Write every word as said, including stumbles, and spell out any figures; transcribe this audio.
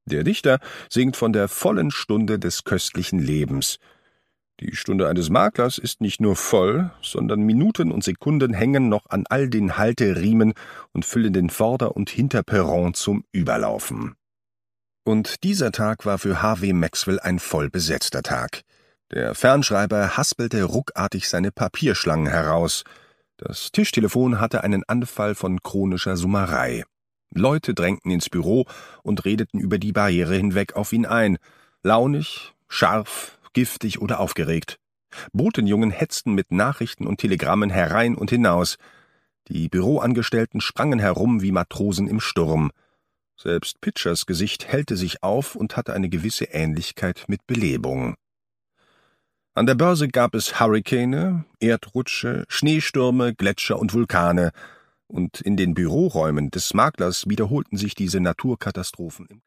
Der Dichter singt von der vollen Stunde des köstlichen Lebens. Die Stunde eines Maklers ist nicht nur voll, sondern Minuten und Sekunden hängen noch an all den Halteriemen und füllen den Vorder- und Hinterperron zum Überlaufen. Und dieser Tag war für Harvey Maxwell ein voll besetzter Tag. Der Fernschreiber haspelte ruckartig seine Papierschlangen heraus. Das Tischtelefon hatte einen Anfall von chronischer Summerei. Leute drängten ins Büro und redeten über die Barriere hinweg auf ihn ein. Launig, scharf, giftig oder aufgeregt. Botenjungen hetzten mit Nachrichten und Telegrammen herein und hinaus. Die Büroangestellten sprangen herum wie Matrosen im Sturm. Selbst Pitchers Gesicht hellte sich auf und hatte eine gewisse Ähnlichkeit mit Belebung. An der Börse gab es Hurrikane, Erdrutsche, Schneestürme, Gletscher und Vulkane, und in den Büroräumen des Maklers wiederholten sich diese Naturkatastrophen.